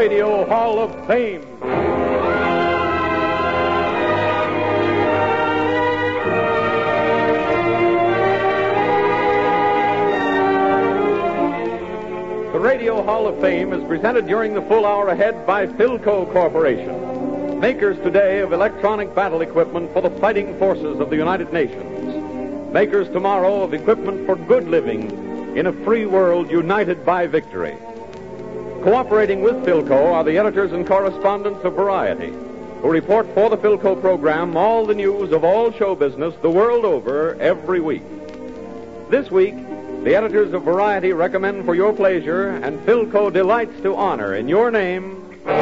Radio Hall of Fame. The Radio Hall of Fame is presented during the full hour ahead by Philco Corporation, makers today of electronic battle equipment for the fighting forces of the United Nations, makers tomorrow of equipment for good living in a free world united by victory. Cooperating with Philco are the editors and correspondents of Variety, who report for the Philco program all the news of all show business the world over every week. This week, the editors of Variety recommend for your pleasure, and Philco delights to honor in your name,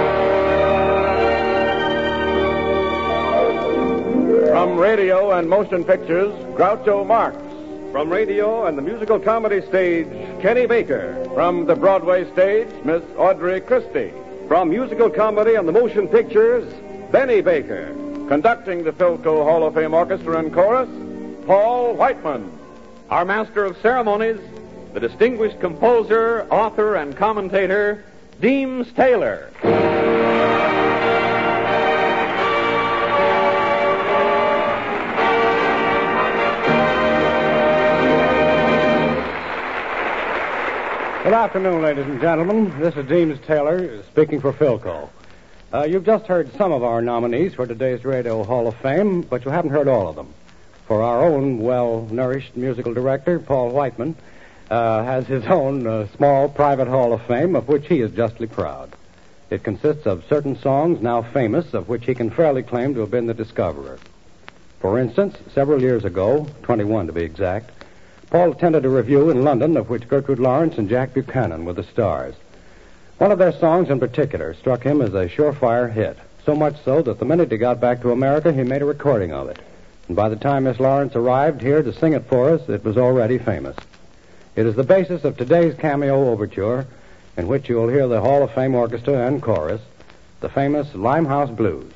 from radio and motion pictures, Groucho Marx. From radio and the musical comedy stage, Kenny Baker. From the Broadway stage, Miss Audrey Christie. From musical comedy and the motion pictures, Benny Baker. Conducting the Philco Hall of Fame Orchestra and Chorus, Paul Whiteman. our master of ceremonies, the distinguished composer, author, and commentator, Deems Taylor. Good afternoon, ladies and gentlemen. This is Deems Taylor speaking for Philco. You've just heard some of our nominees for today's Radio Hall of Fame, but you haven't heard all of them. For our own well-nourished musical director, Paul Whiteman, has his own small private Hall of Fame, of which he is justly proud. It consists of certain songs now famous, of which he can fairly claim to have been the discoverer. For instance, several years ago, 21 to be exact, Paul attended a review in London of which Gertrude Lawrence and Jack Buchanan were the stars. One of their songs in particular struck him as a surefire hit, so much so that the minute he got back to America, he made a recording of it. And by the time Miss Lawrence arrived here to sing it for us, it was already famous. It is the basis of today's cameo overture, in which you will hear the Hall of Fame Orchestra and Chorus, the famous Limehouse Blues.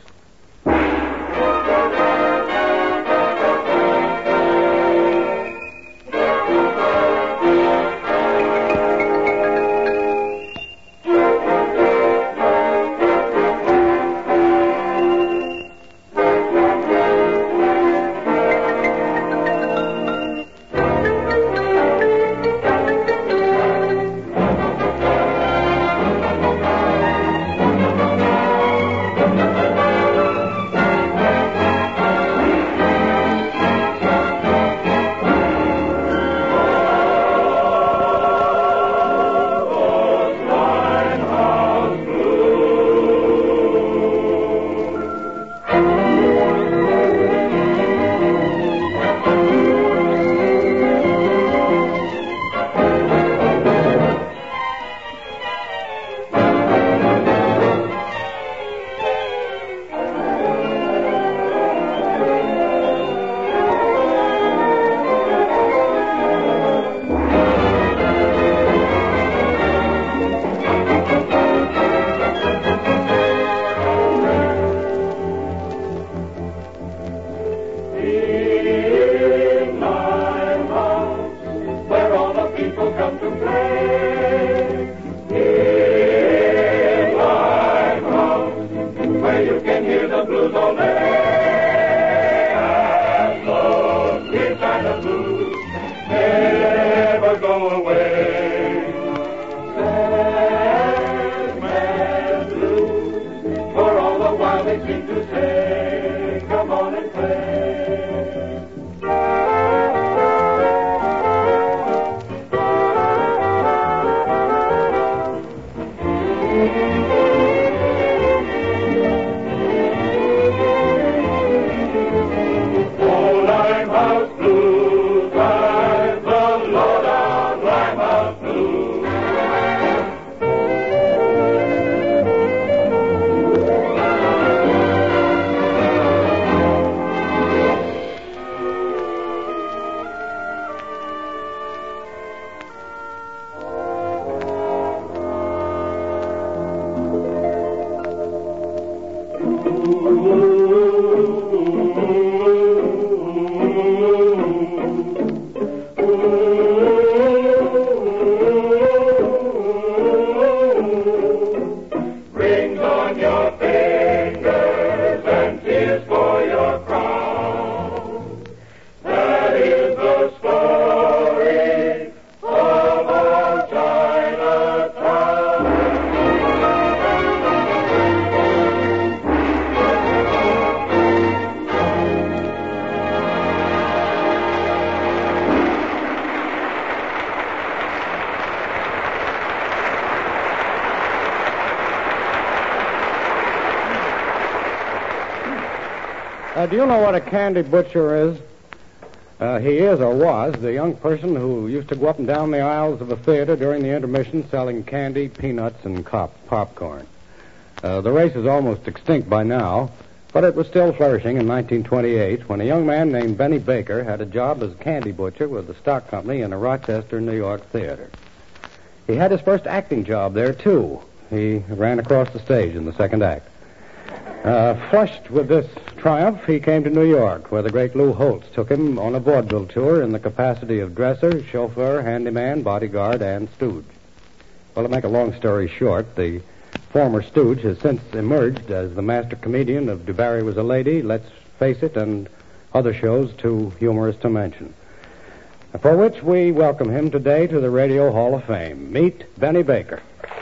Do you know what a candy butcher is? He is or was the young person who used to go up and down the aisles of a theater during the intermission selling candy, peanuts, and popcorn. The race is almost extinct by now, but it was still flourishing in 1928 when a young man named Benny Baker had a job as a candy butcher with the stock company in a Rochester, New York theater. He had his first acting job there, too. He ran across the stage in the second act. Flushed with this triumph, he came to New York, where the great Lou Holtz took him on a vaudeville tour in the capacity of dresser, chauffeur, handyman, bodyguard, and stooge. Well, to make a long story short, the former stooge has since emerged as the master comedian of DuBarry Was a Lady, Let's Face It, and other shows too humorous to mention. For which we welcome him today to the Radio Hall of Fame. Meet Benny Baker.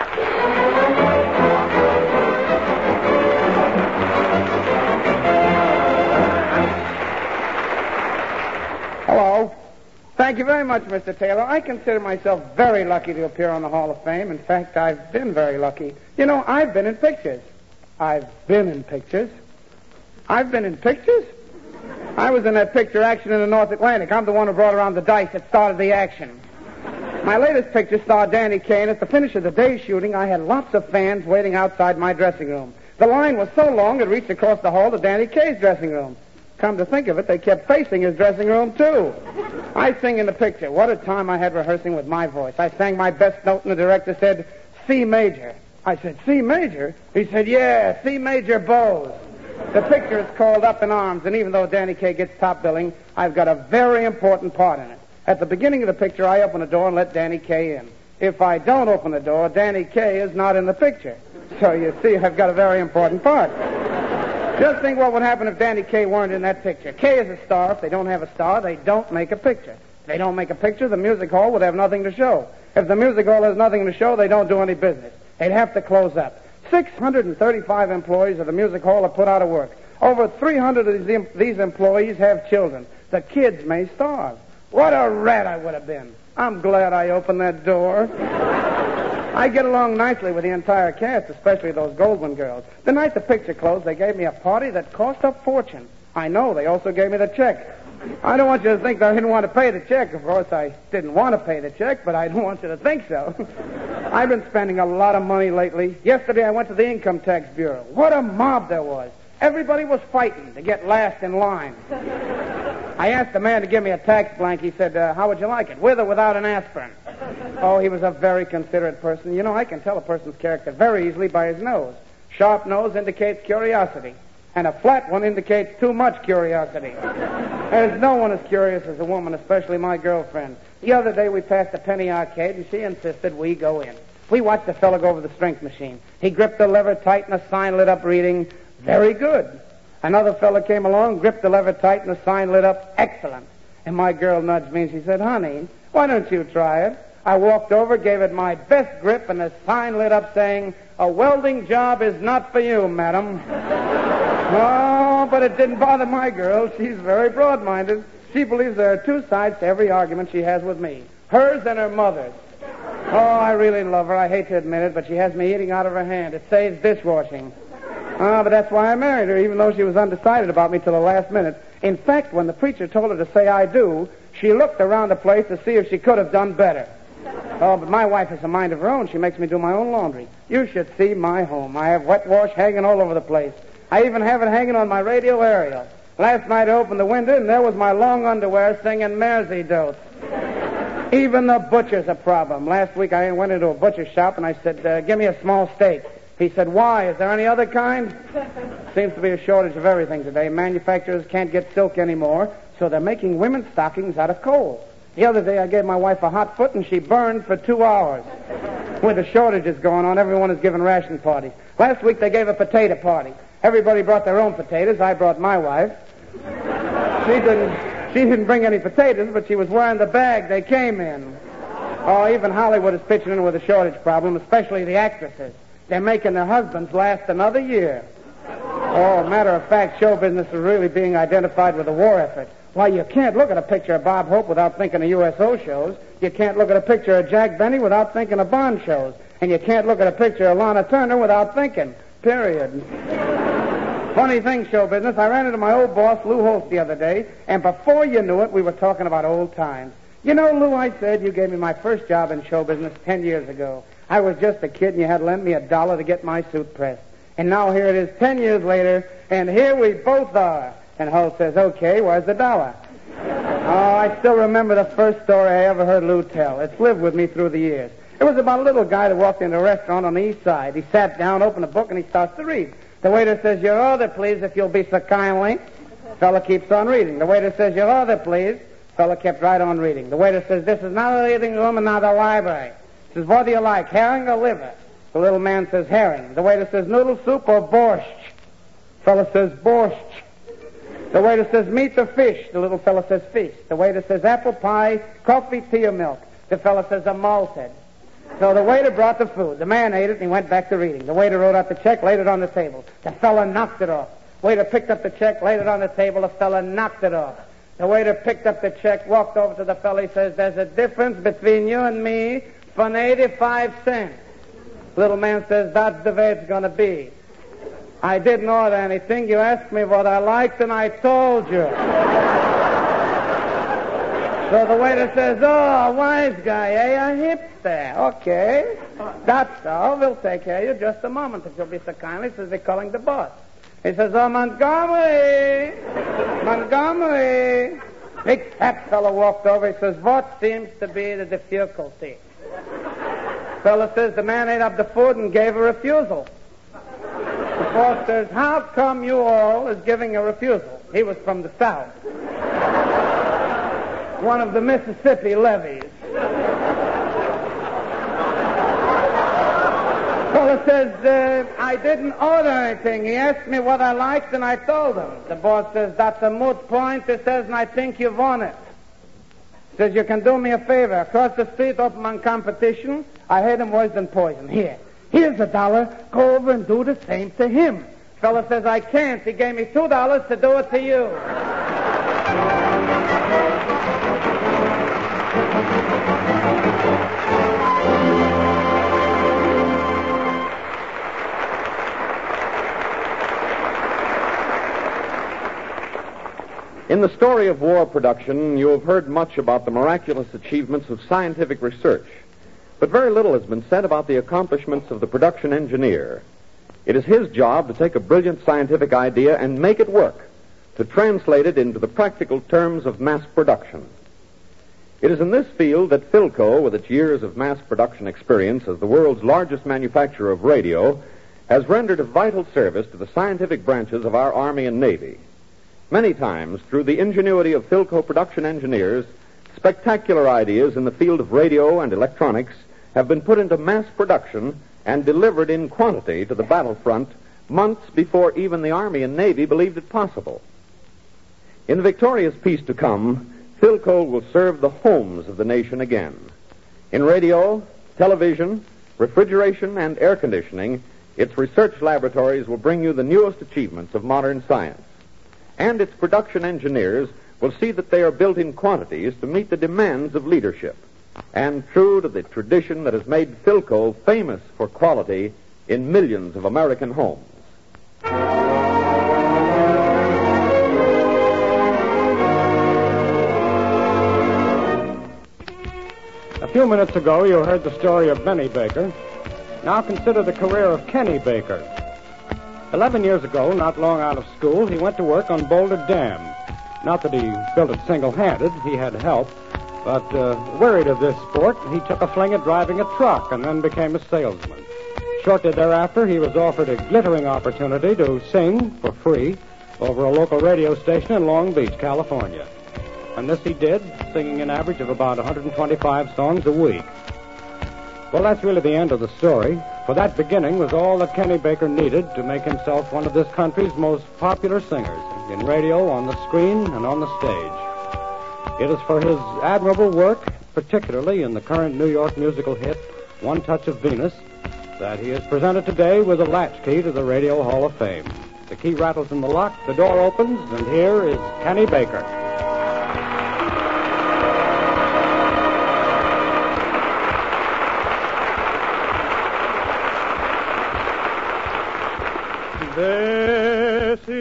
Hello. Thank you very much, Mr. Taylor. I consider myself very lucky to appear on the Hall of Fame. In fact, I've been very lucky. You know, I've been in pictures. I've been in pictures. I was in that picture, Action in the North Atlantic. I'm the one who brought around the dice that started the action. My latest picture starred Danny Kaye, and at the finish of the day's shooting, I had lots of fans waiting outside my dressing room. The line was so long it reached across the hall to Danny Kaye's dressing room. Come to think of it, they kept facing his dressing room, too. I sing in the picture. What a time I had rehearsing with my voice. I sang my best note, and the director said, C major. I said, C major? He said, yeah, C major bows. The picture is called Up in Arms, and even though Danny Kaye gets top billing, I've got a very important part in it. At the beginning of the picture, I open the door and let Danny Kaye in. If I don't open the door, Danny Kaye is not in the picture. So you see, I've got a very important part. Just think what would happen if Danny Kaye weren't in that picture. Kaye is a star. If they don't have a star, they don't make a picture. If they don't make a picture, the music hall would have nothing to show. If the music hall has nothing to show, they don't do any business. They'd have to close up. 635 employees of the music hall are put out of work. Over 300 of these employees have children. The kids may starve. What a rat I would have been. I'm glad I opened that door. I get along nicely with the entire cast, especially those Goldwyn girls. The night the picture closed, they gave me a party that cost a fortune. I know, they also gave me the check. I don't want you to think that I didn't want to pay the check. Of course, I didn't want to pay the check, but I don't want you to think so. I've been spending a lot of money lately. Yesterday, I went to the Income Tax Bureau. What a mob there was. Everybody was fighting to get last in line. I asked the man to give me a tax blank. He said, how would you like it, with or without an aspirin? Oh, he was a very considerate person. You know, I can tell a person's character very easily by his nose. Sharp nose indicates curiosity, and a flat one indicates too much curiosity. There's no one as curious as a woman, especially my girlfriend. The other day we passed a penny arcade, and she insisted we go in. We watched the fellow go over the strength machine. He gripped the lever tight, and the sign lit up reading, very good. Another fellow came along, gripped the lever tight, and the sign lit up, excellent. And my girl nudged me, and she said, honey, why don't you try it? I walked over, gave it my best grip, and the sign lit up saying, a welding job is not for you, madam. Oh, but it didn't bother my girl. She's very broad-minded. She believes there are two sides to every argument she has with me, hers and her mother's. Oh, I really love her. I hate to admit it, but she has me eating out of her hand. It saves dishwashing. But that's why I married her, even though she was undecided about me till the last minute. In fact, when the preacher told her to say I do, she looked around the place to see if she could have done better. Oh, but my wife has a mind of her own. She makes me do my own laundry. You should see my home. I have wet wash hanging all over the place. I even have it hanging on my radio aerial. Last night I opened the window, and there was my long underwear singing Mersey Dotes. Even the butcher's a problem. Last week I went into a butcher's shop, and I said, give me a small steak. He said, why? Is there any other kind? Seems to be a shortage of everything today. Manufacturers can't get silk anymore, so they're making women's stockings out of coal. The other day I gave my wife a hot foot, and she burned for 2 hours. With the shortages going on, everyone is giving ration parties. Last week they gave a potato party. Everybody brought their own potatoes. I brought my wife. She didn't bring any potatoes, but she was wearing the bag they came in. Oh, even Hollywood is pitching in with a shortage problem, especially the actresses. They're making their husbands last another year. Oh, matter of fact, show business is really being identified with the war effort. Why, you can't look at a picture of Bob Hope without thinking of USO shows. You can't look at a picture of Jack Benny without thinking of Bond shows. And you can't look at a picture of Lana Turner without thinking. Period. Funny thing, show business. I ran into my old boss, Lou Holtz, the other day, and before you knew it, we were talking about old times. You know, Lou, I said you gave me my first job in show business 10 years ago. I was just a kid, and you had to lend me $1 to get my suit pressed. And now here it is 10 years later, and here we both are. And Holtz says, okay, where's the $1? Oh, I still remember the first story I ever heard Lou tell. It's lived with me through the years. It was about a little guy that walked into a restaurant on the east side. He sat down, opened a book, and he starts to read. The waiter says, your order, please, if you'll be so kindly. Fella keeps on reading. The waiter says, your order, please. Fella kept right on reading. The waiter says, this is not a reading room and not a library. He says, what do you like, herring or liver? The little man says, herring. The waiter says, noodle soup or borscht? Fella says, borscht. The waiter says, meat or fish? The little fella says, fish. The waiter says, apple pie, coffee, tea, or milk? The fella says, a malted. So the waiter brought the food. The man ate it, and he went back to reading. The waiter wrote out the check, laid it on the table. The fella knocked it off. Waiter picked up the check, laid it on the table. The fella knocked it off. The waiter picked up the check, walked over to the fella. He says, there's a difference between you and me for 85 cents. Little man says, that's the way it's going to be. I didn't order anything. You asked me what I liked, and I told you. So the waiter says, oh, a wise guy, eh? A hipster. Okay. That's all. We'll take care of you just a moment, if you'll be so kindly. He says, they're calling the boss. He says, oh, Montgomery. Montgomery. Big fat fellow walked over. He says, what seems to be the difficulty? Fellow says, the man ate up the food and gave a refusal. The boss says, how come you all is giving a refusal? He was from the South. One of the Mississippi levees. Fellow says, I didn't order anything. He asked me what I liked, and I told him. The boss says, that's a moot point. He says, and I think you've won it. He says, you can do me a favor. Across the street, open on competition. I hate him worse than poison. Here's $1. Go over and do the same to him. Fellow says, I can't. He gave me $2 to do it to you. In the story of war production, you have heard much about the miraculous achievements of scientific research, but very little has been said about the accomplishments of the production engineer. It is his job to take a brilliant scientific idea and make it work, to translate it into the practical terms of mass production. It is in this field that Philco, with its years of mass production experience as the world's largest manufacturer of radio, has rendered a vital service to the scientific branches of our Army and Navy. Many times, through the ingenuity of Philco production engineers, spectacular ideas in the field of radio and electronics have been put into mass production and delivered in quantity to the battlefront months before even the Army and Navy believed it possible. In the victorious peace to come, Philco will serve the homes of the nation again. In radio, television, refrigeration, and air conditioning, its research laboratories will bring you the newest achievements of modern science. And its production engineers will see that they are built in quantities to meet the demands of leadership, and true to the tradition that has made Philco famous for quality in millions of American homes. A few minutes ago, you heard the story of Benny Baker. Now consider the career of Kenny Baker. 11 years ago, not long out of school, he went to work on Boulder Dam. Not that he built it single-handed, he had help, but wearied of this sport, he took a fling at driving a truck and then became a salesman. Shortly thereafter, he was offered a glittering opportunity to sing for free over a local radio station in Long Beach, California. And this he did, singing an average of about 125 songs a week. Well, that's really the end of the story, for that beginning was all that Kenny Baker needed to make himself one of this country's most popular singers, in radio, on the screen, and on the stage. It is for his admirable work, particularly in the current New York musical hit, One Touch of Venus, that he is presented today with a latchkey to the Radio Hall of Fame. The key rattles in the lock, the door opens, and here is Kenny Baker. This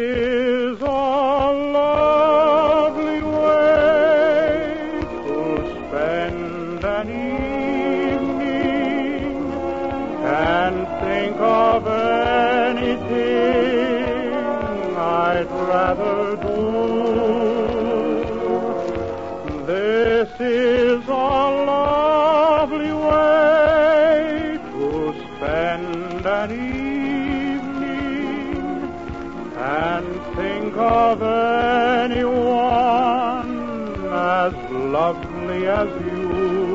spend an evening and think of anything I'd rather do. This is a lovely way to spend an evening and think of anyone as lovely as you.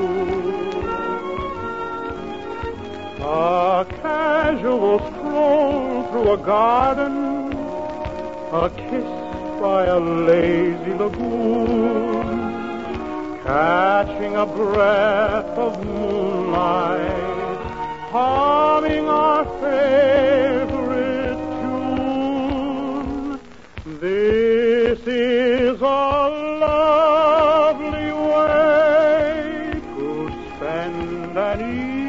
A casual stroll through a garden, a kiss by a lazy lagoon, catching a breath of moonlight, humming our favorite tune. This is a lovely way to spend an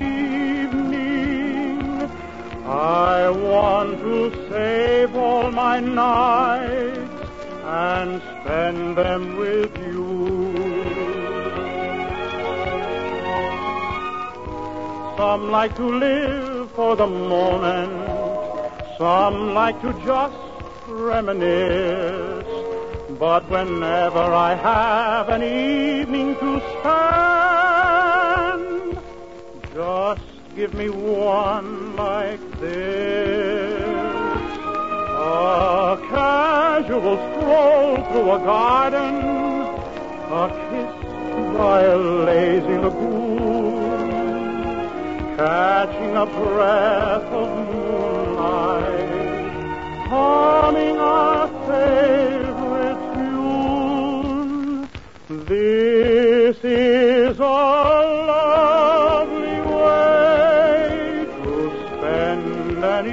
evening. I want to save all my nights and spend them with you. Some like to live for the moment, some like to just reminisce. But whenever I have an evening to spend, just give me one like this. A casual stroll through a garden, a kiss by a lazy lagoon, catching a breath of moonlight, humming our favorite tune. This is a lovely way to spend an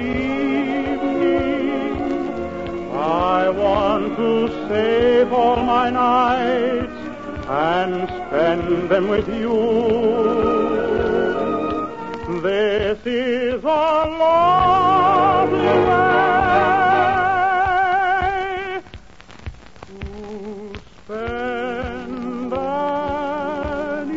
evening. I want to save all my nights and spend them with you. This is a lovely way to spend an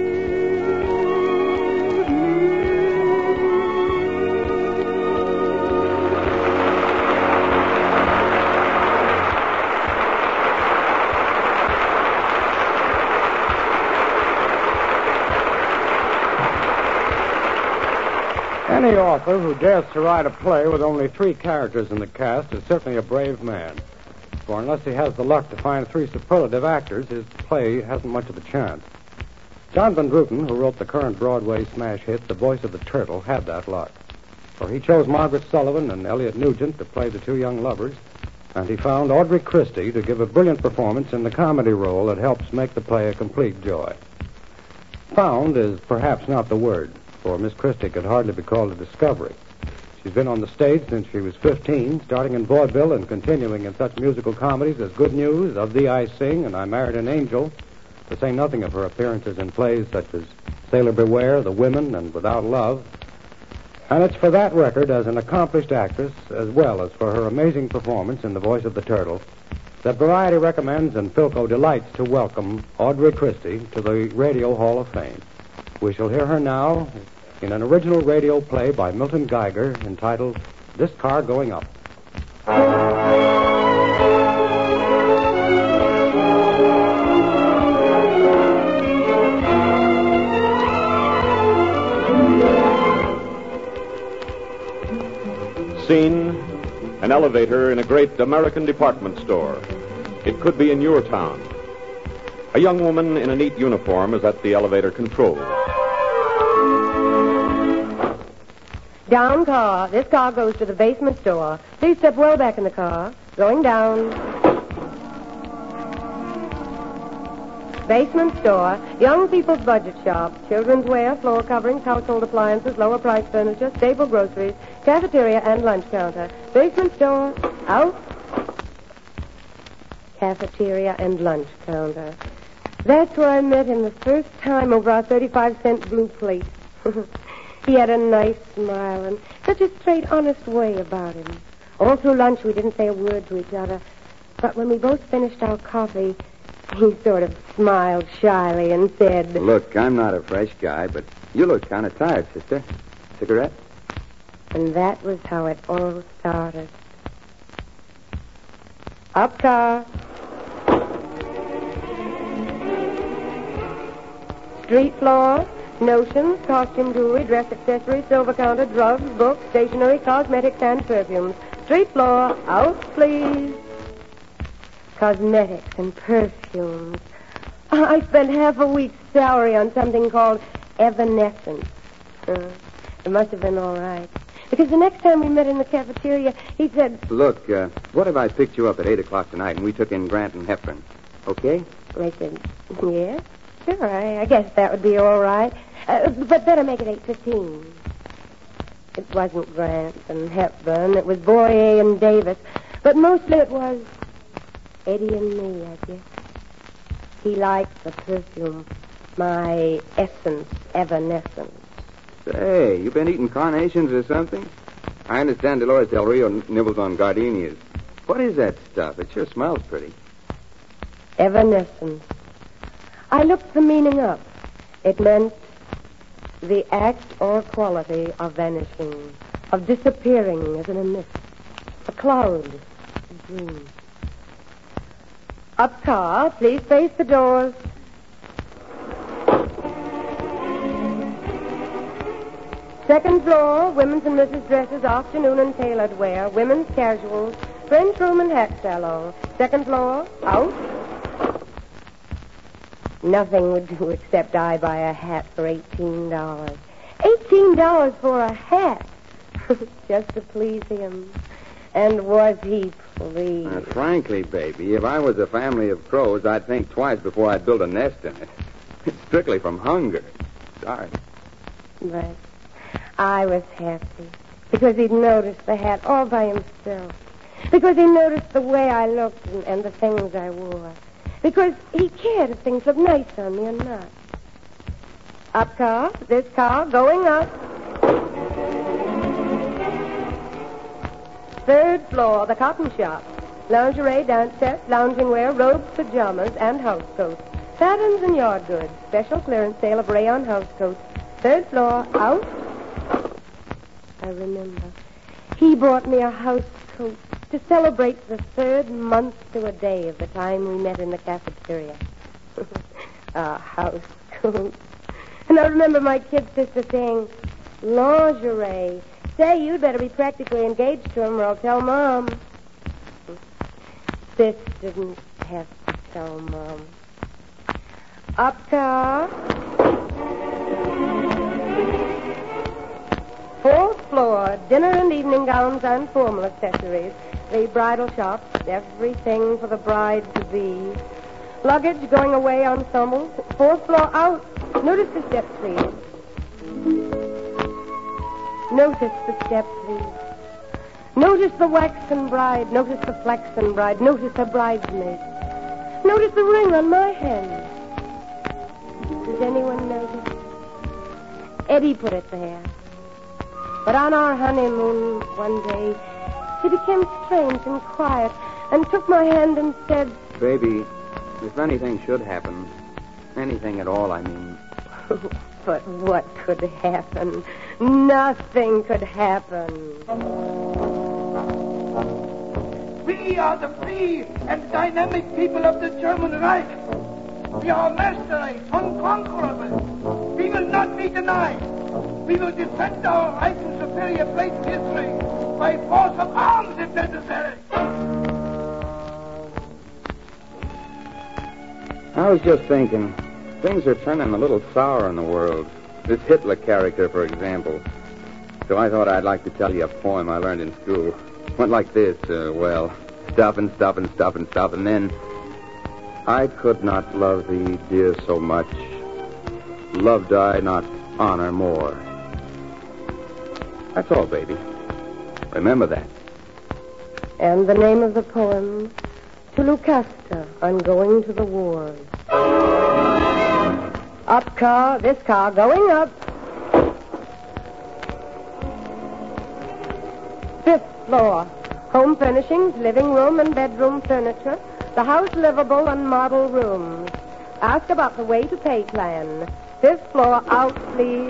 Any author who dares to write a play with only 3 characters in the cast is certainly a brave man. For unless he has the luck to find 3 superlative actors, his play hasn't much of a chance. John Van Druten, who wrote the current Broadway smash hit The Voice of the Turtle, had that luck. For he chose Margaret Sullivan and Elliot Nugent to play the 2 young lovers, and he found Audrey Christie to give a brilliant performance in the comedy role that helps make the play a complete joy. Found is perhaps not the word, for Miss Christie could hardly be called a discovery. She's been on the stage since she was 15, starting in vaudeville and continuing in such musical comedies as Good News, Of Thee I Sing, and I Married an Angel, to say nothing of her appearances in plays such as Sailor Beware, The Women, and Without Love. And it's for that record as an accomplished actress, as well as for her amazing performance in The Voice of the Turtle, that Variety recommends and Philco delights to welcome Audrey Christie to the Radio Hall of Fame. We shall hear her now in an original radio play by Milton Geiger entitled This Car Going Up. Scene, an elevator in a great American department store. It could be in your town. A young woman in a neat uniform is at the elevator controls. Down car. This car goes to the basement store. Please step well back in the car. Going down. Basement store. Young people's budget shop. Children's wear, floor coverings, household appliances, lower price furniture, staple groceries, cafeteria and lunch counter. Basement store. Out. Cafeteria and lunch counter. That's where I met him the first time over our 35-cent blue plate. He had a nice smile and such a straight, honest way about him. All through lunch, we didn't say a word to each other. But when we both finished our coffee, He sort of smiled shyly and said, Look, I'm not a fresh guy, but you look kind of tired, sister. Cigarette? And that was how it all started. Up, car. Street floor, notions, costume jewelry, dress accessories, silver counter, drugs, books, stationery, cosmetics, and perfumes. Street floor, out, please. Cosmetics and perfumes. I spent half a week's salary on something called Evanescence. It must have been all right. Because the next time we met in the cafeteria, he said... Look, what if I picked you up at 8 o'clock tonight and we took in Grant and Hepburn? Okay? I said, yeah, sure, I guess that would be all right. But better make it 8:15. It wasn't Grant and Hepburn. It was Boyer and Davis. But mostly it was Eddie and me, I guess. He liked the perfume. My essence, Evanescence. Say, you been eating carnations or something? I understand Dolores Del Rio nibbles on gardenias. What is that stuff? It sure smells pretty. Evanescence. I looked the meaning up. It meant the act or quality of vanishing, of disappearing as in a mist, a cloud, a dream. Up, car. Please face the doors. Second floor, women's and misses' dresses, afternoon and tailored wear, women's casuals, French room and hat salon. Second floor, out. Nothing would do except I buy a hat for $18. $18 for a hat. Just to please him. And was he pleased? Frankly, baby, if I was a family of crows, I'd think twice before I'd build a nest in it. It's strictly from hunger. Sorry. But I was happy because he'd noticed the hat all by himself. Because he noticed the way I looked and the things I wore. Because he cared if things looked nice on me or not. Up, car. This car going up. Third floor, the cotton shop. Lingerie, dance sets, lounging wear, robes, pajamas, and house coats. Patterns and yard goods. Special clearance sale of rayon house coats. Third floor, out. I remember. He bought me a house coat to celebrate the third month to a day of the time we met in the cafeteria. A house coat. And I remember my kid sister saying, lingerie. Say, you'd better be practically engaged to him or I'll tell Mom. Sis didn't have to tell Mom. Up, car. Fourth floor, dinner and evening gowns and formal accessories. The bridal shop, everything for the bride-to-be. Luggage, going away ensembles. Fourth floor, out. Notice the steps, please. Notice the steps, please. Notice the waxen bride. Notice the flaxen bride. Notice her bridesmaid. Notice the ring on my hand. Does anyone notice? Eddie put it there. But on our honeymoon one day, he became strange and quiet and took my hand and said, Baby, if anything should happen, anything at all, I mean. But what could happen? Nothing could happen. We are the free and dynamic people of the German Reich. We are mercenary, unconquerable. We will not be denied. We will defend our right to superior place in history by force of arms if necessary. I was just thinking, things are turning a little sour in the world. This Hitler character, for example. So I thought I'd like to tell you a poem I learned in school. Went like this, stuff and stuff and stuff and stuff, and then... I could not love thee, dear, so much. Loved I not honor more. That's all, baby. Remember that. And the name of the poem, To Lucasta on Going to the Wars. Up, car, this car, going up. Fifth floor, home furnishings, living room and bedroom furniture, The house livable and model rooms. Ask about the way to pay plan. 5th floor out, please.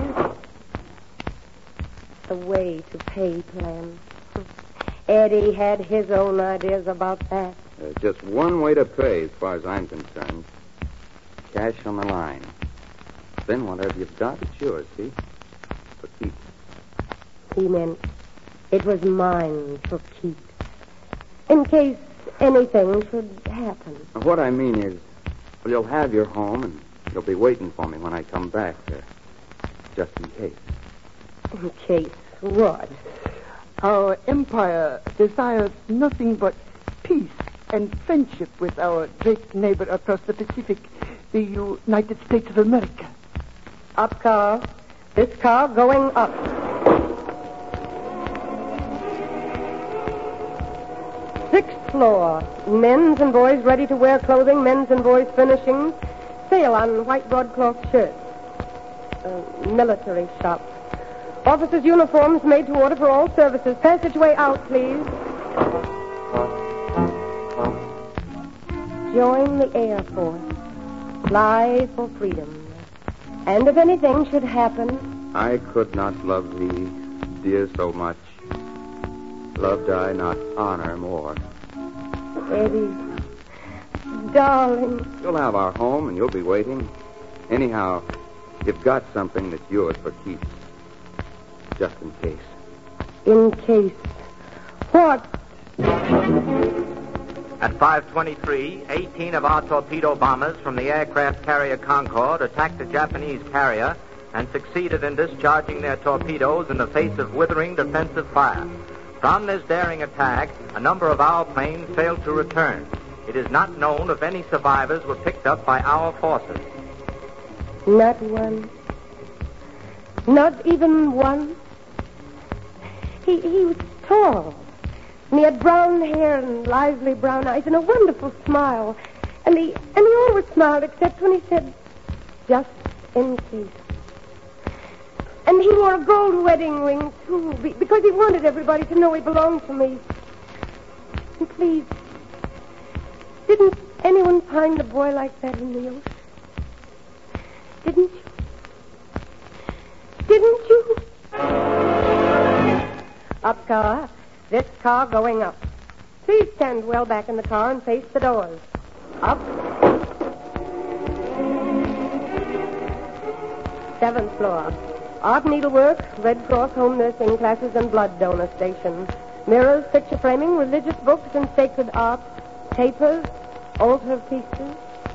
The way to pay plan. Eddie had his own ideas about that. There's just one way to pay as far as I'm concerned. Cash on the line. Then whatever you've got, it's yours, see? For keeps. He meant it was mine for keeps. In case anything should happen. What I mean is, well, you'll have your home, and you'll be waiting for me when I come back there. Just in case. In case what? Our empire desires nothing but peace and friendship with our great neighbor across the Pacific, the United States of America. Up car. This car going up. Sixth floor. Men's and boys ready-to-wear clothing, men's and boys finishings. Sale on white broadcloth shirts. Military shop. Officers' uniforms made to order for all services. Passageway out, please. Join the Air Force. Fly for freedom. And if anything should happen... I could not love thee, dear, so much. Loved I not honor more. Eddie, darling. You'll have our home, and you'll be waiting. Anyhow, you've got something that's yours for keeps. Just in case. In case. What? At 5:23, 18 of our torpedo bombers from the aircraft carrier Concorde attacked a Japanese carrier and succeeded in discharging their torpedoes in the face of withering defensive fire. From this daring attack, a number of our planes failed to return. It is not known if any survivors were picked up by our forces. Not one. Not even one. He was tall. And he had brown hair and lively brown eyes and a wonderful smile. And he always smiled except when he said, just in case. And he wore a gold wedding ring, too, because he wanted everybody to know he belonged to me. And please, didn't anyone find a boy like that in the ocean? Didn't you? Didn't you? Up car. This car going up. Please stand well back in the car and face the doors. Up. 7th floor. Art needlework, Red Cross home nursing classes, and blood donor station. Mirrors, picture framing, religious books, and sacred art. Tapers, altar pieces.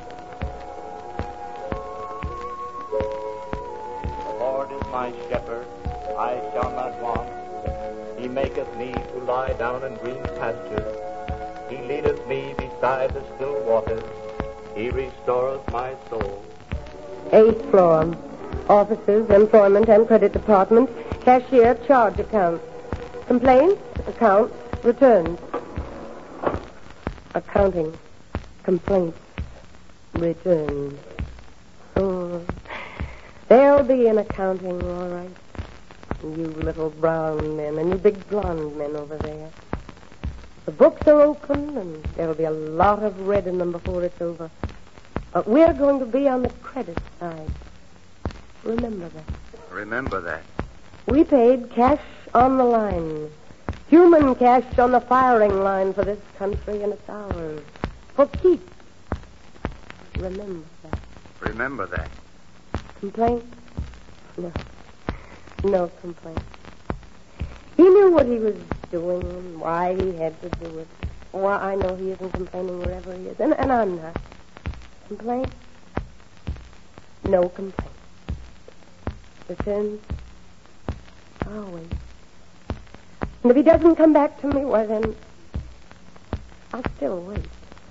The Lord is my shepherd, I shall not want. He maketh me to lie down in green pastures. He leadeth me beside the still waters. He restoreth my soul. 8th floor. Offices, employment and credit department, cashier, charge accounts. Complaints, accounts, returns. Accounting, complaints, returns. Oh, there'll be an accounting, all right. You little brown men and you big blonde men over there. The books are open and there'll be a lot of red in them before it's over. But we're going to be on the credit side. Remember that. Remember that. We paid cash on the line. Human cash on the firing line for this country, and it's ours. For keeps. Remember that. Remember that. Complaint? No. No complaint. He knew what he was doing and why he had to do it. Why, I know he isn't complaining wherever he is. And I'm not. Complaint? No complaint. Return? I'll wait. And if he doesn't come back to me, well, then I'll still wait.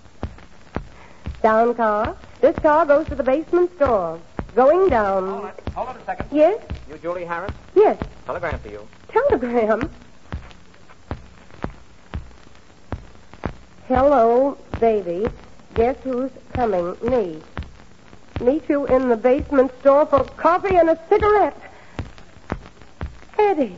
Down car. This car goes to the basement store. Going down. Hold on a second. Yes? You Julie Harris? Yes. Telegram for you. Telegram? Hello, baby. Guess who's coming? Me. Meet you in the basement store for coffee and a cigarette. Eddie.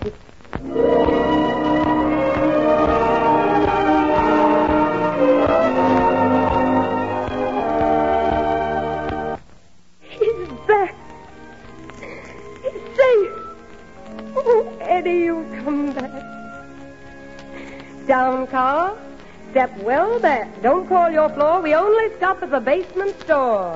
Daddy, you've come back. Down, car. Step well back. Don't call your floor. We only stop at the basement store.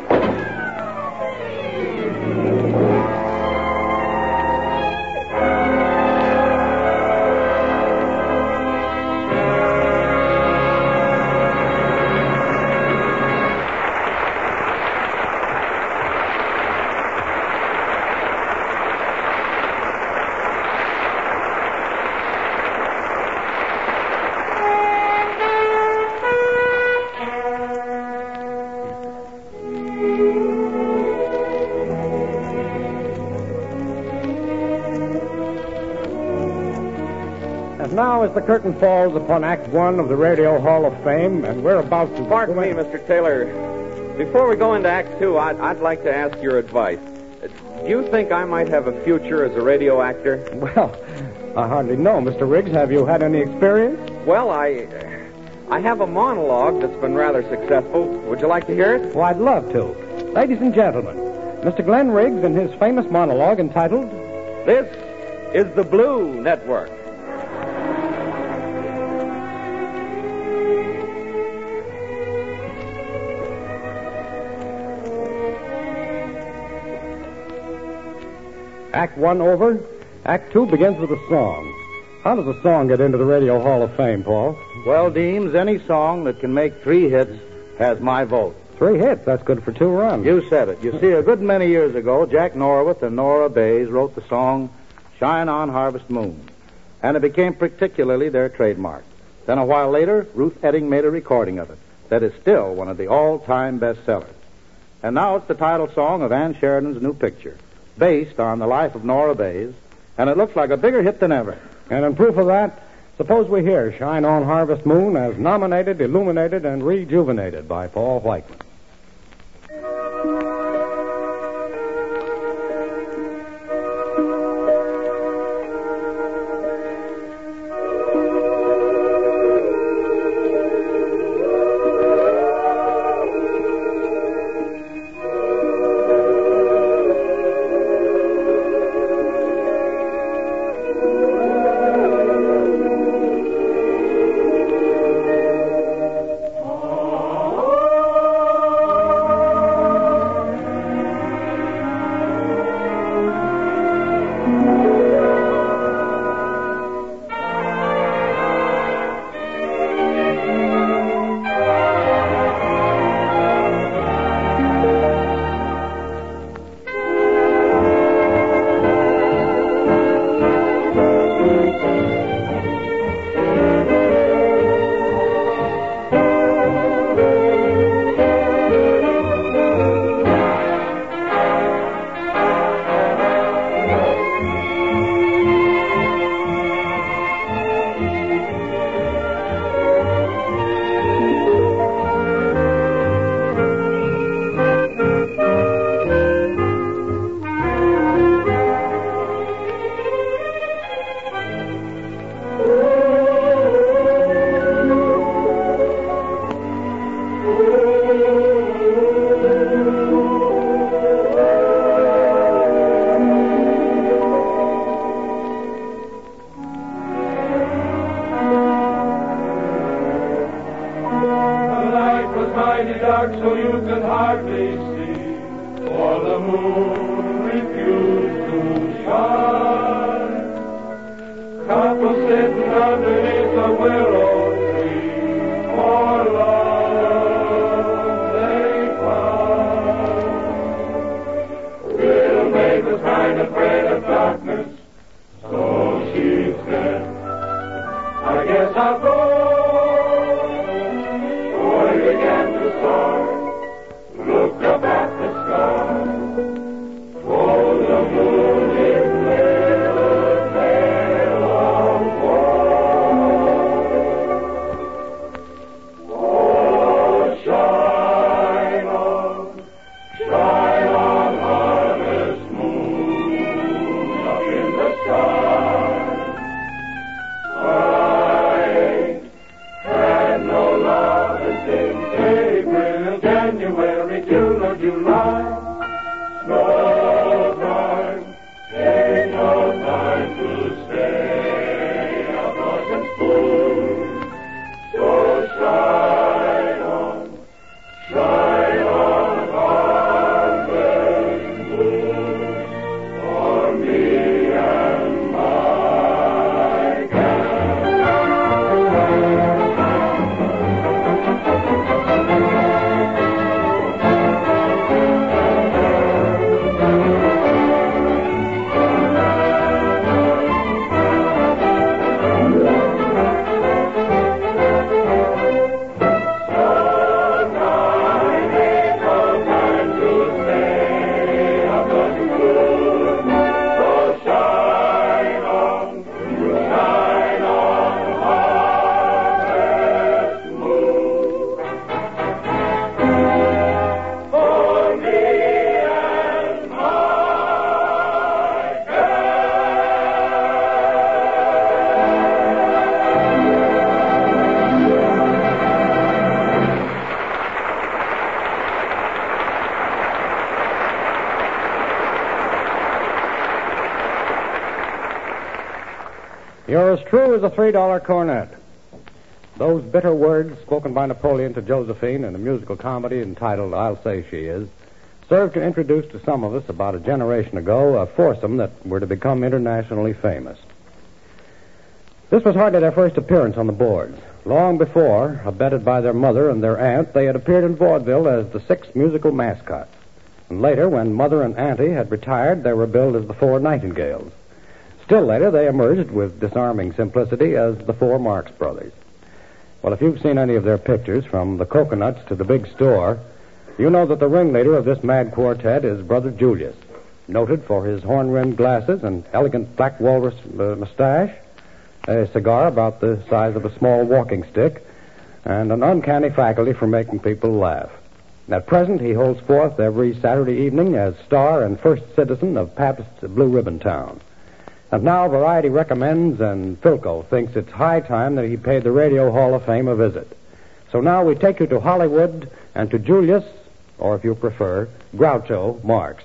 Now, as the curtain falls upon Act One of the Radio Hall of Fame, and we're about to... Pardon me, Mr. Taylor. Before we go into Act Two, I'd like to ask your advice. Do you think I might have a future as a radio actor? Well, I hardly know, Mr. Riggs. Have you had any experience? Well, I have a monologue that's been rather successful. Would you like to hear it? Oh, I'd love to. Ladies and gentlemen, Mr. Glenn Riggs and his famous monologue entitled... This is the Blue Network. Act One over. Act Two begins with a song. How does a song get into the Radio Hall of Fame, Paul? Well, Deems, any song that can make 3 hits has my vote. 3 hits? That's good for 2 runs. You said it. You see, a good many years ago, Jack Norworth and Nora Bayes wrote the song Shine On Harvest Moon, and it became particularly their trademark. Then a while later, Ruth Etting made a recording of it that is still one of the all-time bestsellers. And now it's the title song of Ann Sheridan's new picture, based on the life of Nora Bayes, and it looks like a bigger hit than ever. And in proof of that, suppose we hear Shine On Harvest Moon as nominated, illuminated, and rejuvenated by Paul Whiteman. You're as true as a $3 cornet. Those bitter words spoken by Napoleon to Josephine in a musical comedy entitled I'll Say She Is served to introduce to some of us about a generation ago a foursome that were to become internationally famous. This was hardly their first appearance on the boards. Long before, abetted by their mother and their aunt, they had appeared in vaudeville as the Six Musical Mascots. And later, when Mother and Auntie had retired, they were billed as the Four Nightingales. Still later, they emerged with disarming simplicity as the Four Marx Brothers. Well, if you've seen any of their pictures, from the Coconuts to the Big Store, you know that the ringleader of this mad quartet is Brother Julius, noted for his horn-rimmed glasses and elegant black walrus mustache, a cigar about the size of a small walking stick, and an uncanny faculty for making people laugh. At present, he holds forth every Saturday evening as star and first citizen of Pabst's Blue Ribbon Town. And now Variety recommends, and Philco thinks it's high time that he paid the Radio Hall of Fame a visit. So now we take you to Hollywood and to Julius, or if you prefer, Groucho Marx.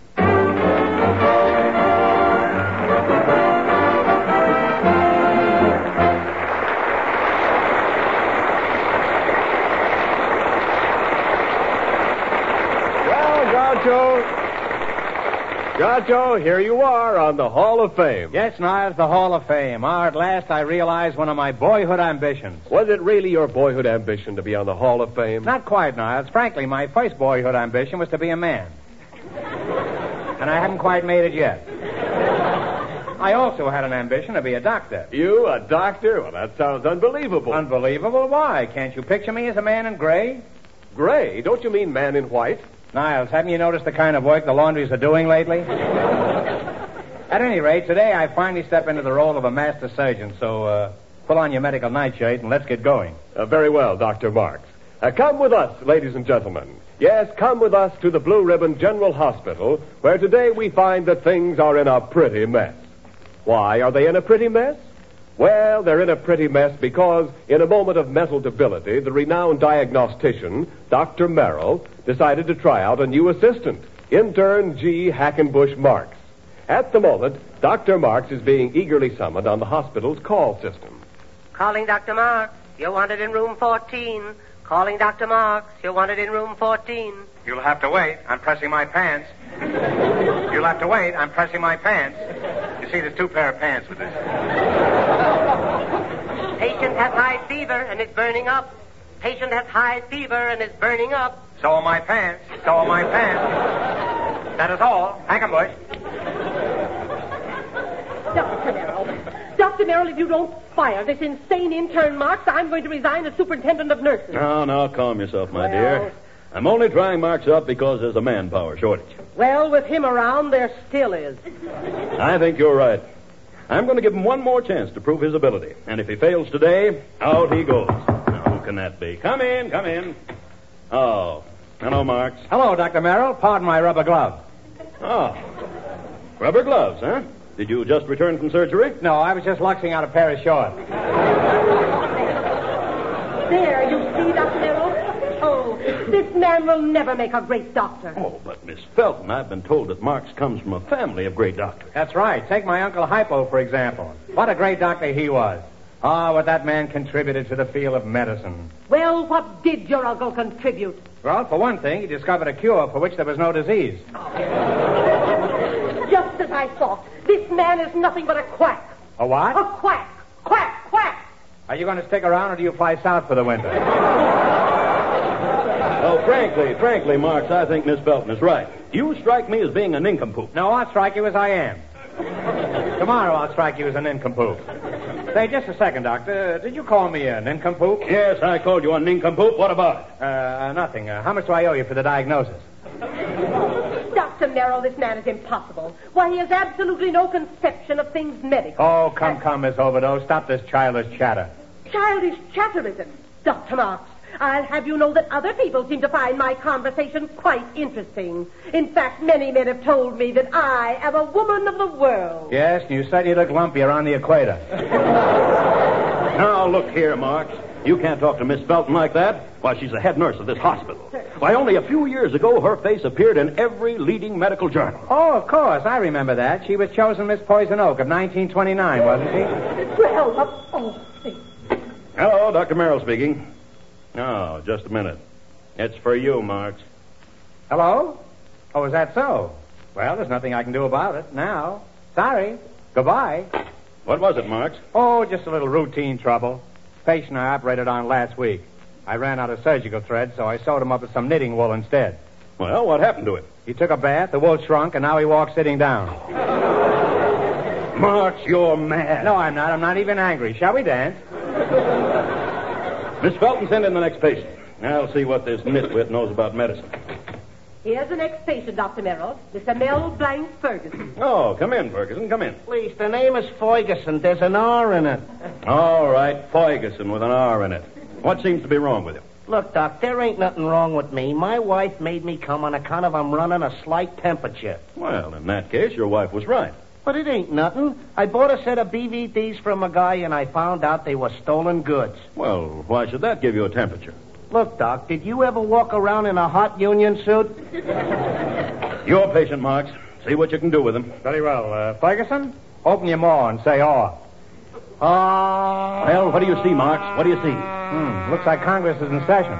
Groucho, here you are on the Hall of Fame. Yes, Niles, the Hall of Fame. At last I realized one of my boyhood ambitions. Was it really your boyhood ambition to be on the Hall of Fame? Not quite, Niles. Frankly, my first boyhood ambition was to be a man. And I haven't quite made it yet. I also had an ambition to be a doctor. You, a doctor? Well, that sounds unbelievable. Unbelievable? Why? Can't you picture me as a man in gray? Gray? Don't you mean man in white? Niles, haven't you noticed the kind of work the laundries are doing lately? At any rate, today I finally step into the role of a master surgeon, so pull on your medical nightshirt and let's get going. Very well, Dr. Marx. Come with us, ladies and gentlemen. Yes, come with us to the Blue Ribbon General Hospital, where today we find that things are in a pretty mess. Why are they in a pretty mess? Well, they're in a pretty mess because, in a moment of mental debility, the renowned diagnostician, Dr. Merrill, decided to try out a new assistant, intern G. Hackenbush Marx. At the moment, Dr. Marx is being eagerly summoned on the hospital's call system. Calling Dr. Marx. You're wanted in room 14. Calling Dr. Marx. You're wanted in room 14. You'll have to wait. I'm pressing my pants. You'll have to wait. I'm pressing my pants. You see, there's two pair of pants with this. Patient has high fever and is burning up. Patient has high fever and is burning up. So are my pants. So are my pants. That is all. Hackenbush. Dr. Merrill. Dr. Merrill, if you don't fire this insane intern Marx, I'm going to resign as superintendent of nurses. Now, calm yourself, my dear. I'm only trying Marx up because there's a manpower shortage. Well, with him around, there still is. I think you're right. I'm going to give him one more chance to prove his ability. And if he fails today, out he goes. Now, who can that be? Come in, come in. Oh, hello, Marx. Hello, Dr. Merrill. Pardon my rubber glove. Oh, rubber gloves, huh? Did you just return from surgery? No, I was just luxing out a pair of shorts. There, you see, Dr. Merrill? Oh, this man will never make a great doctor. Oh, but Miss Felton, I've been told that Marx comes from a family of great doctors. That's right. Take my Uncle Hypo, for example. What a great doctor he was. What that man contributed to the field of medicine. Well, what did your uncle contribute? Well, for one thing, he discovered a cure for which there was no disease. Just as I thought. This man is nothing but a quack. A what? A quack. Quack, quack. Are you going to stick around, or do you fly south for the winter? Oh, frankly, Marx, I think Miss Felton is right. You strike me as being a nincompoop. No, I'll strike you as I am. Tomorrow I'll strike you as a nincompoop. Say, just a second, Doctor. Did you call me a nincompoop? Yes, I called you a nincompoop. What about it? Nothing. How much do I owe you for the diagnosis? Dr. Merrill, this man is impossible. Why, he has absolutely no conception of things medical. Oh, come, Miss Overdose. Stop this childish chatter. Childish chatter, is it? Dr. Marx, I'll have you know that other people seem to find my conversation quite interesting. In fact, many men have told me that I am a woman of the world. Yes, and you certainly look lumpy around the equator. Now, look here, Marx. You can't talk to Miss Felton like that. Why, she's the head nurse of this hospital. Why, only a few years ago, her face appeared in every leading medical journal. Oh, of course. I remember that. She was chosen Miss Poison Oak of 1929, wasn't she? Well, Hello, Dr. Merrill speaking. Oh, just a minute. It's for you, Marks. Hello? Oh, is that so? Well, there's nothing I can do about it now. Sorry. Goodbye. What was it, Marks? Oh, just a little routine trouble. Patient I operated on last week. I ran out of surgical thread, so I sewed him up with some knitting wool instead. Well, what happened to him? He took a bath, the wool shrunk, and now he walks sitting down. Marks, you're mad. No, I'm not. I'm not even angry. Shall we dance? Miss Felton, send in the next patient. I'll see what this nitwit knows about medicine. Here's the next patient, Dr. Merrill. Mr. Mel Blank Ferguson. Oh, come in, Ferguson. Come in. Please, the name is Ferguson. There's an R in it. All right, Ferguson with an R in it. What seems to be wrong with you? Look, Doc, there ain't nothing wrong with me. My wife made me come on account of I'm running a slight temperature. Well, in that case, your wife was right. But it ain't nothing. I bought a set of BVDs from a guy, and I found out they were stolen goods. Well, why should that give you a temperature? Look, Doc, did you ever walk around in a hot union suit? Your patient, Marks. See what you can do with him. Very well. Ferguson, open your maw and say aw. Well, what do you see, Marks? What do you see? Looks like Congress is in session.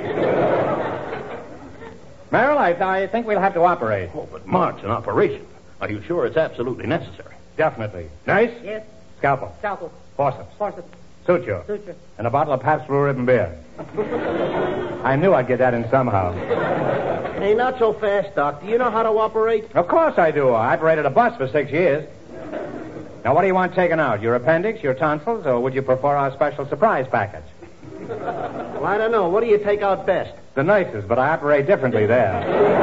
Merrill, I think we'll have to operate. Oh, but Marks, an operation. Are you sure it's absolutely necessary? Definitely. Nice? Yes. Scalpel. Scalpel. Forceps. Forceps. Suture. Suture. And a bottle of Pabst Blue Ribbon beer. I knew I'd get that in somehow. Hey, not so fast, Doc. Do you know how to operate? Of course I do. I operated a bus for 6 years. Now, what do you want taken out? Your appendix, your tonsils, or would you prefer our special surprise package? Well, I don't know. What do you take out best? The nurses, but I operate differently there.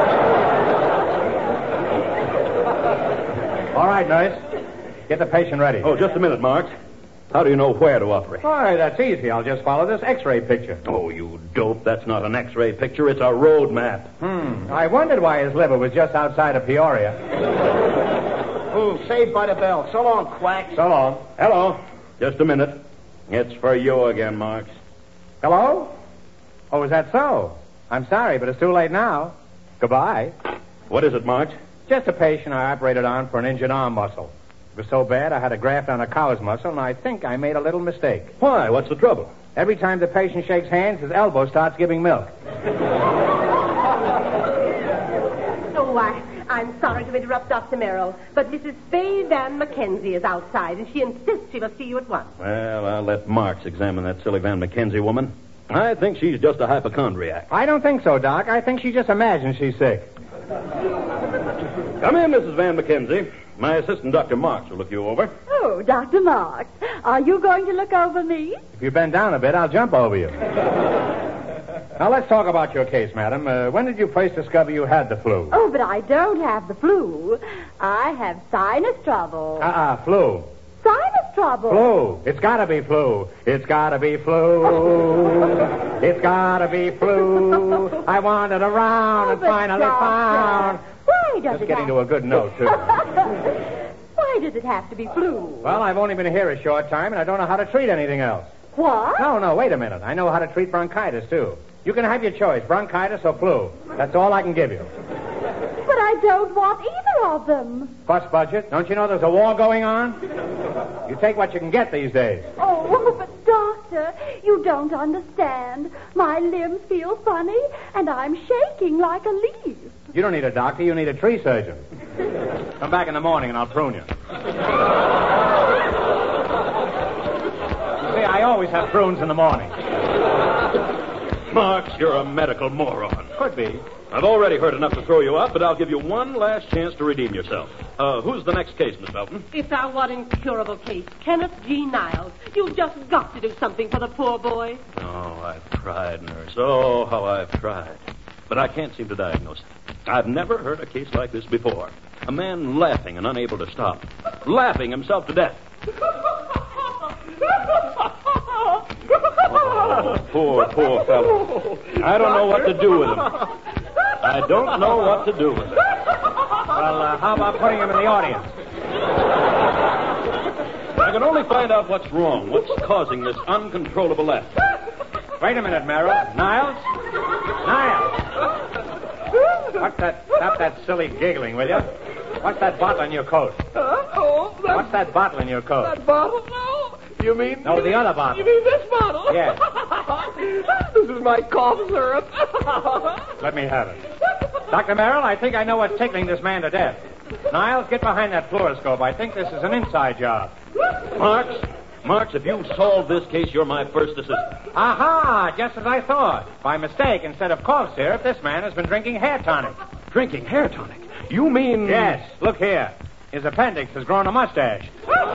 All right, nurse. Get the patient ready. Oh, just a minute, Marks. How do you know where to operate? All right, that's easy. I'll just follow this X-ray picture. Oh, you dope. That's not an X-ray picture. It's a road map. I wondered why his liver was just outside of Peoria. Saved by the bell. So long, quack. So long. Hello. Just a minute. It's for you again, Marks. Hello? Oh, is that so? I'm sorry, but it's too late now. Goodbye. What is it, Marks? Just a patient I operated on for an injured arm muscle. It was so bad I had a graft on a cow's muscle, and I think I made a little mistake. Why? What's the trouble? Every time the patient shakes hands, his elbow starts giving milk. Oh, I'm sorry to interrupt Dr. Merrill, but Mrs. Faye Van Mackenzie is outside, and she insists she must see you at once. Well, I'll let Marks examine that silly Van Mackenzie woman. I think she's just a hypochondriac. I don't think so, Doc. I think she just imagines she's sick. Come in, Mrs. Van Mackenzie. My assistant, Dr. Marks, will look you over. Oh, Dr. Marks, are you going to look over me? If you bend down a bit, I'll jump over you. Now, let's talk about your case, madam. When did you first discover you had the flu? Oh, but I don't have the flu. I have sinus trouble. Flu. Sinus trouble. Flu. It's gotta be flu. It's gotta be flu. It's gotta be flu. I wandered around and finally found. Why does Just it getting have... to a good note, too. Why does it have to be flu? Well, I've only been here a short time, and I don't know how to treat anything else. What? No, wait a minute. I know how to treat bronchitis, too. You can have your choice, bronchitis or flu. That's all I can give you. But I don't want either of them. Fuss budget. Don't you know there's a war going on? You take what you can get these days. Oh, but doctor, you don't understand. My limbs feel funny, and I'm shaking like a leaf. You don't need a doctor. You need a tree surgeon. Come back in the morning, and I'll prune you. See, I always have prunes in the morning. Marks, you're a medical moron. Could be. I've already heard enough to throw you out, but I'll give you one last chance to redeem yourself. Who's the next case, Miss Felton? It's our one incurable case, Kenneth G. Niles. You've just got to do something for the poor boy. Oh, I've tried, nurse. Oh, how I've tried. But I can't seem to diagnose it. I've never heard a case like this before. A man laughing and unable to stop. Laughing himself to death. Oh, poor fellow. I don't know what to do with him. I don't know what to do with him. Well, how about putting him in the audience? I can only find out what's wrong, what's causing this uncontrollable laugh. Wait a minute, Merrill. Niles? Niles! Stop that silly giggling, will you? What's that bottle in your coat? What's that bottle in your coat? That bottle? No. You mean... No, the other bottle. You mean this bottle? Yes. This is my cough syrup. Let me have it. Dr. Merrill, I think I know what's tickling this man to death. Niles, get behind that fluoroscope. I think this is an inside job. Marks, if you solve this case, you're my first assistant. Aha! Just as I thought. By mistake, instead of cough syrup, this man has been drinking hair tonic. Drinking hair tonic? You mean... Yes. Look here. His appendix has grown a mustache.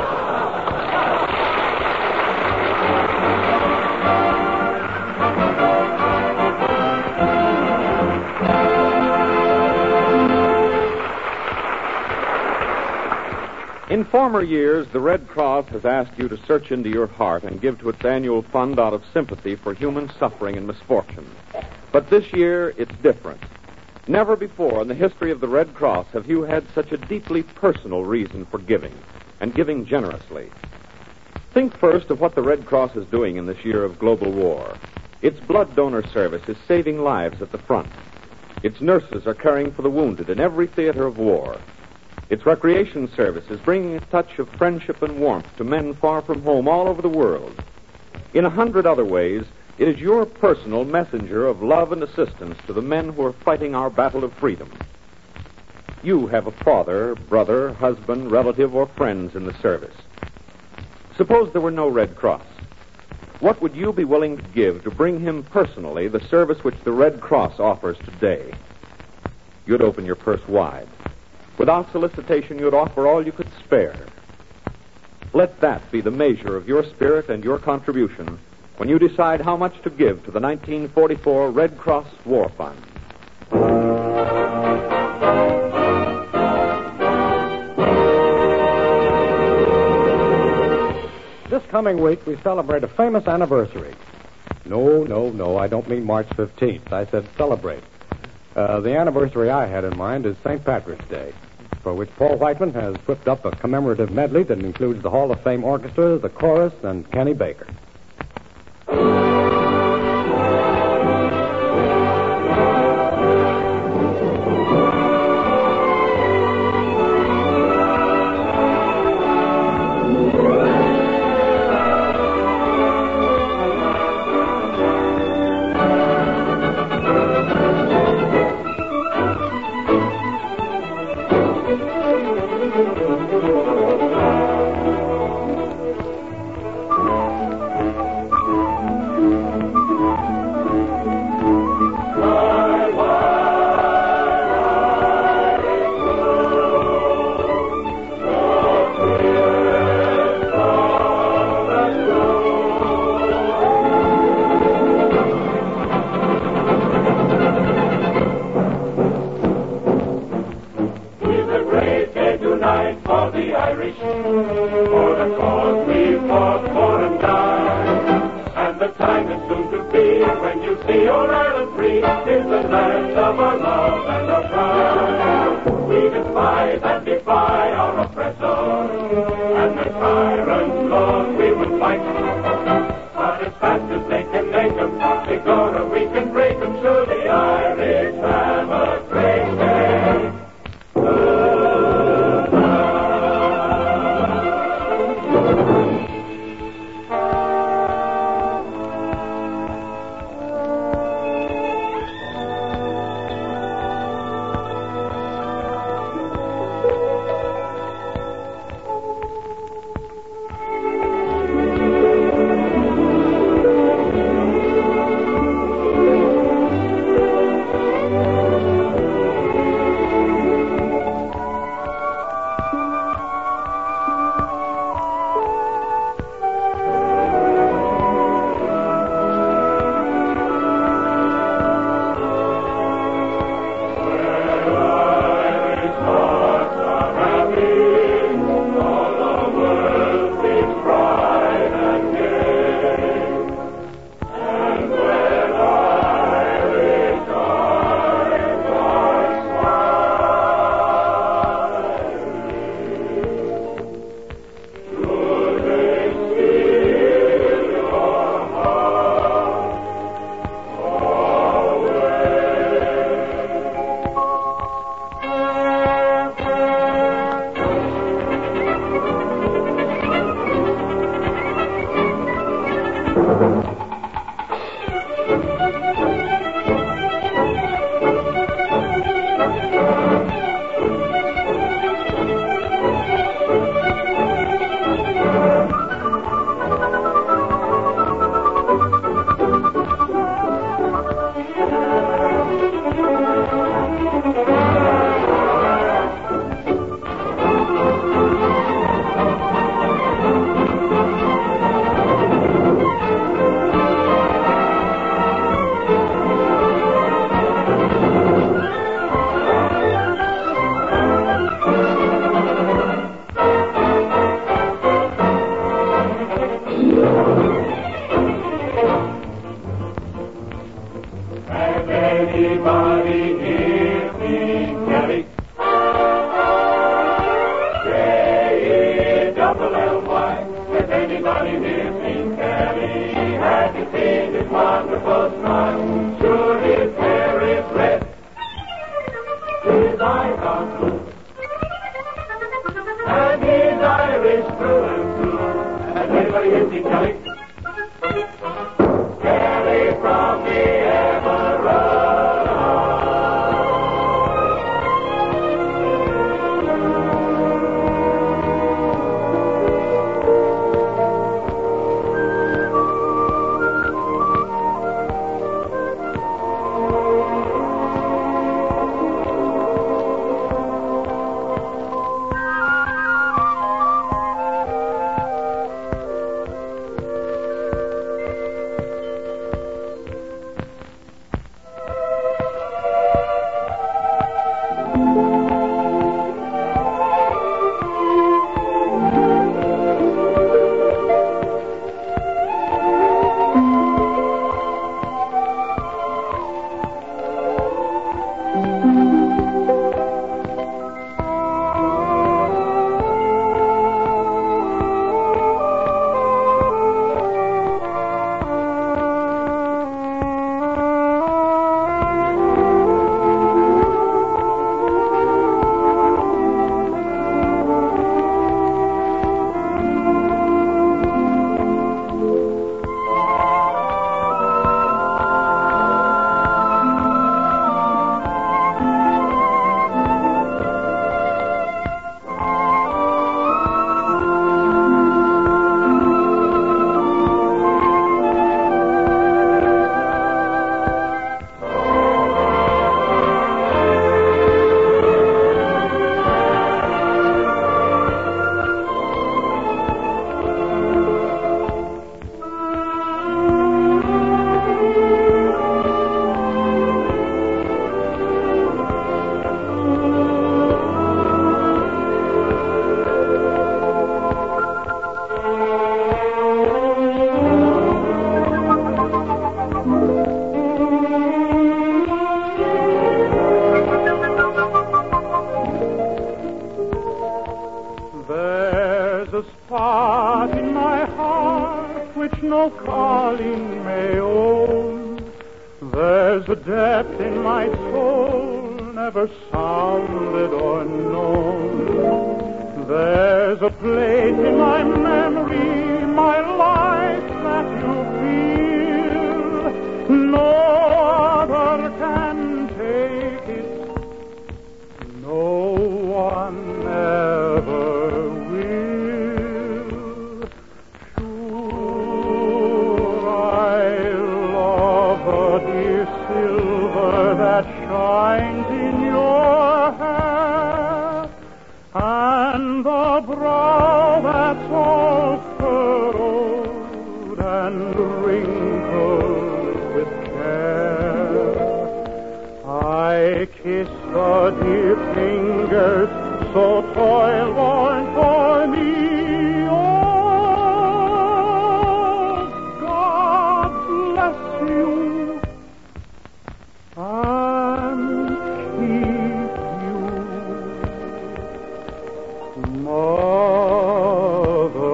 In former years, the Red Cross has asked you to search into your heart and give to its annual fund out of sympathy for human suffering and misfortune. But this year, it's different. Never before in the history of the Red Cross have you had such a deeply personal reason for giving, and giving generously. Think first of what the Red Cross is doing in this year of global war. Its blood donor service is saving lives at the front. Its nurses are caring for the wounded in every theater of war. Its recreation service is bringing a touch of friendship and warmth to men far from home all over the world. In 100 other ways, it is your personal messenger of love and assistance to the men who are fighting our battle of freedom. You have a father, brother, husband, relative, or friends in the service. Suppose there were no Red Cross. What would you be willing to give to bring him personally the service which the Red Cross offers today? You'd open your purse wide. Without solicitation, you'd offer all you could spare. Let that be the measure of your spirit and your contribution when you decide how much to give to the 1944 Red Cross War Fund. This coming week, we celebrate a famous anniversary. No, I don't mean March 15th. I said celebrate. The anniversary I had in mind is St. Patrick's Day, for which Paul Whiteman has whipped up a commemorative medley that includes the Hall of Fame Orchestra, the chorus, and Kenny Baker. K-double-L-Y. Has anybody here seen Kelly? Have you seen his wonderful smile? Sure, his hair is red. His eyes are blue. And he's Irish through and through. Has anybody here seen Kelly? Kelly from the Emerald. There's a depth in my soul never sounded or known. There's a place in my memory, my life that you feel. No other can take it. No one ever will. Sure, I love the dear silver that shines in your hair, and the brow that's all furrowed and wrinkled with care. I kiss the dear fingers so toil-worn for me. Oh, God bless you and keep you, Mother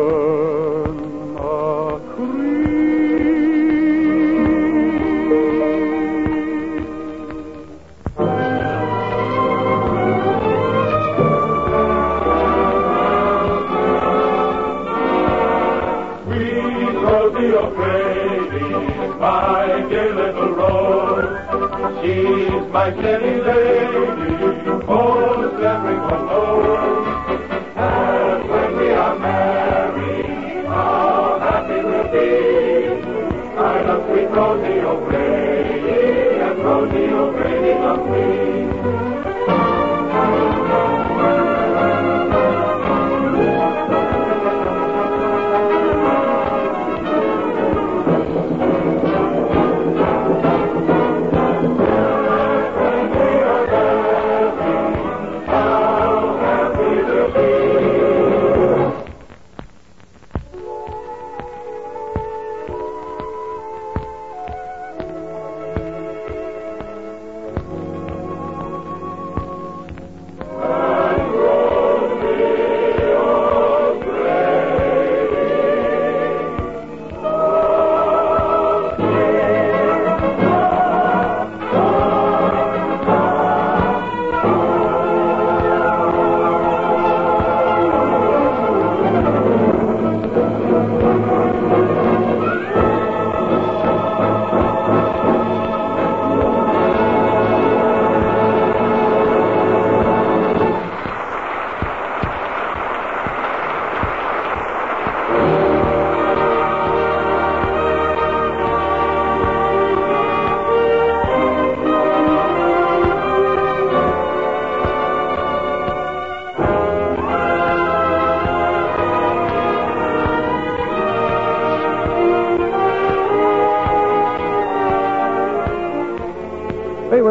Your baby, my dear little Rose. She's my steady lady, most everyone knows. And when we are married, how happy we'll be. I love sweet Rosie O'Grady, and Rosie O'Grady loves me.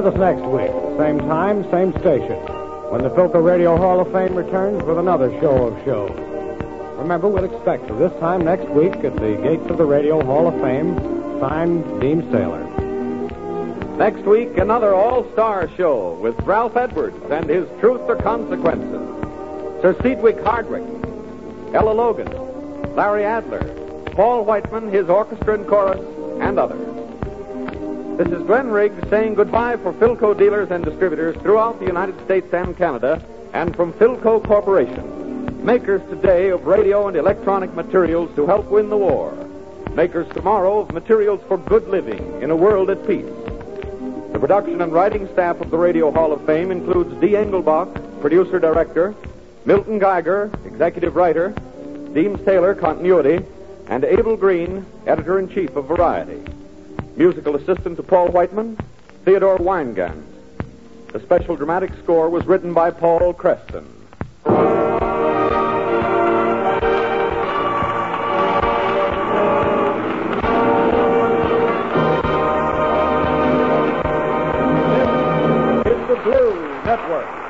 us next week. Same time, same station. When the Philco Radio Hall of Fame returns with another show of shows. Remember, we'll expect you this time next week at the gates of the Radio Hall of Fame. Signed, Deems Taylor. Next week, another all-star show with Ralph Edwards and his Truth or Consequences. Sir Sedgwick Hardwick, Ella Logan, Larry Adler, Paul Whiteman, his orchestra and chorus, and others. This is Glenn Riggs saying goodbye for Philco dealers and distributors throughout the United States and Canada, and from Philco Corporation, makers today of radio and electronic materials to help win the war, makers tomorrow of materials for good living in a world at peace. The production and writing staff of the Radio Hall of Fame includes Dee Engelbach, producer-director, Milton Geiger, executive writer, Deems Taylor, continuity, and Abel Green, editor-in-chief of Variety. Musical assistant to Paul Whiteman, Theodore Weingans. The special dramatic score was written by Paul Creston. This is the Blue Network.